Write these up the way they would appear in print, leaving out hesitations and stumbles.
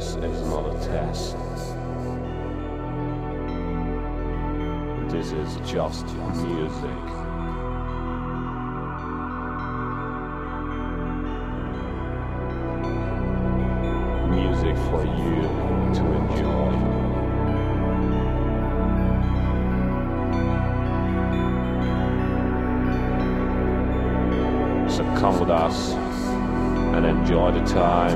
This is not a test. This is just music. Music for you to enjoy. So come with us and enjoy the time.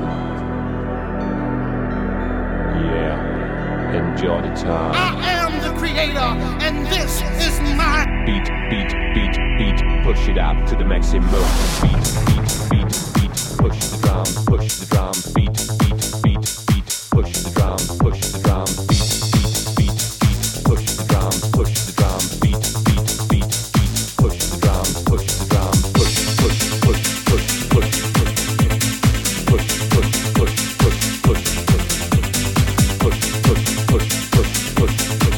Yeah, enjoy the time. I am the creator, and this is my beat, beat, beat, beat. Push it up to the maximum. Beat, beat, beat, beat. Push the drum, push the drum. Beat, beat, beat, beat. Push the drum, push the drum. Beat, beat, beat, beat. Push the drum, push the drum. Beat, beat, beat, beat. Push the drum, push the drum. Push, push, push, push, push, push, push, push, push, push, push, push, push, push, push, push, push.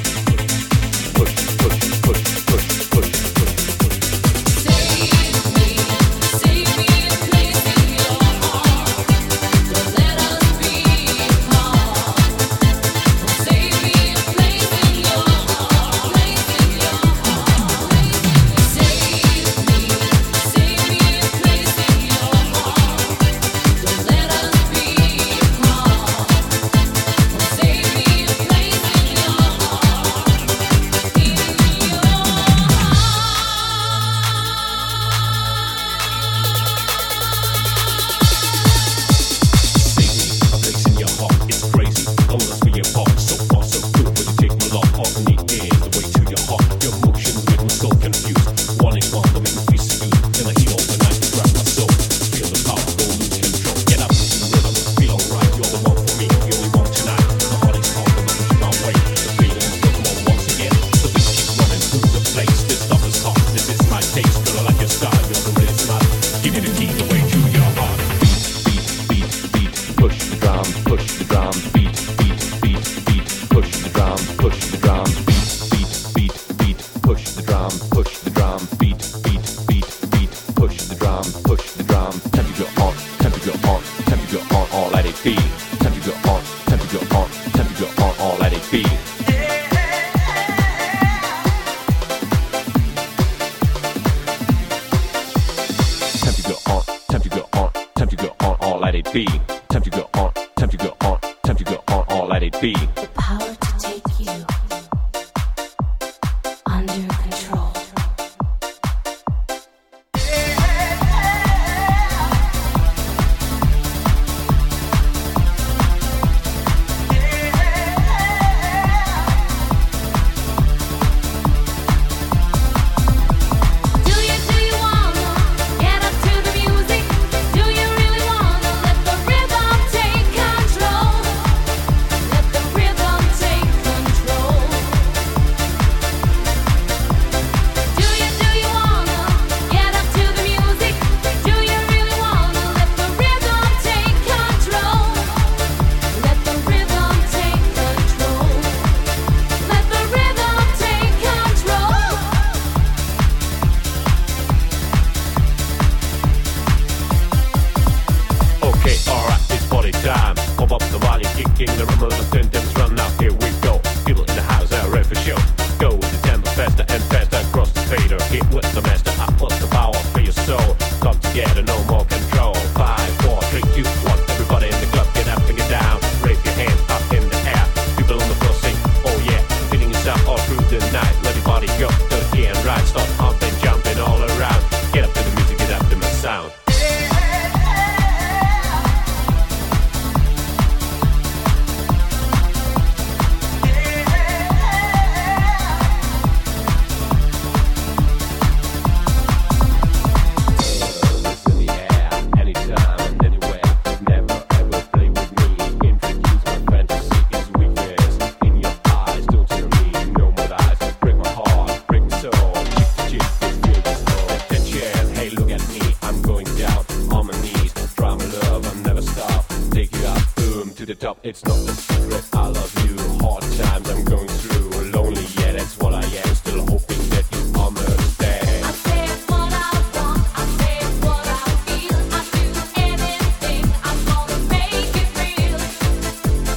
It's not a secret, I love you. Hard times I'm going through. Lonely, yeah, that's what I am. Still hoping that you understand. I say what I want, I say what I feel. I do anything, I'm gonna make it real.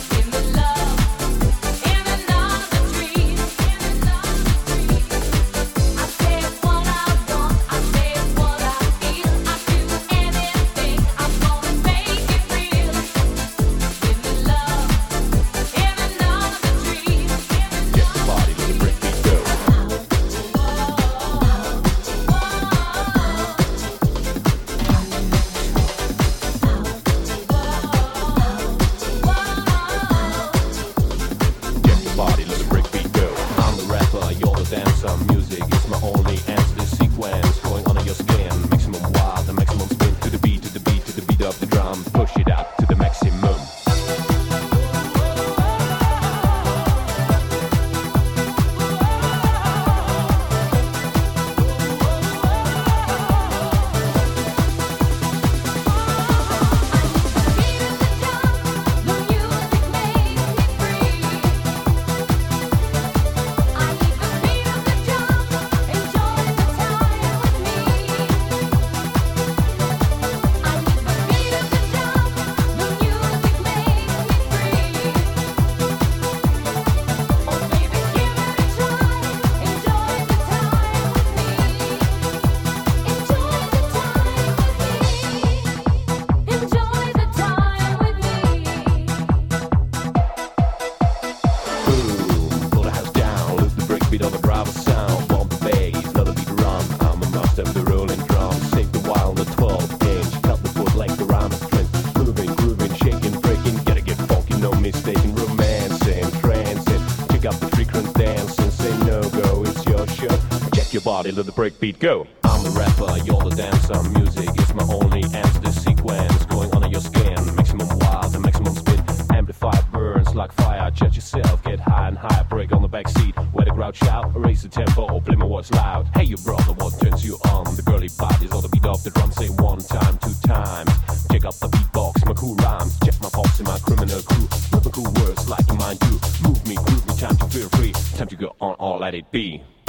let the breakbeat go. I'm the rapper, you're the dancer. Music is my only answer. The sequence going on in your skin. Maximum wild and maximum spin. Amplify burns like fire. Judge yourself, get high and higher. Break on the backseat where the crowd shout. Raise the tempo, play my words loud. Hey, you brother, what turns you on? The girly bodies or the beat of the drum. Say 1 time, 2 times. Check out the beatbox, my cool rhymes. Check my pulse in my criminal crew. With my cool words like you mind you. Move me, groove me, time to feel free. Time to go on, all let it be.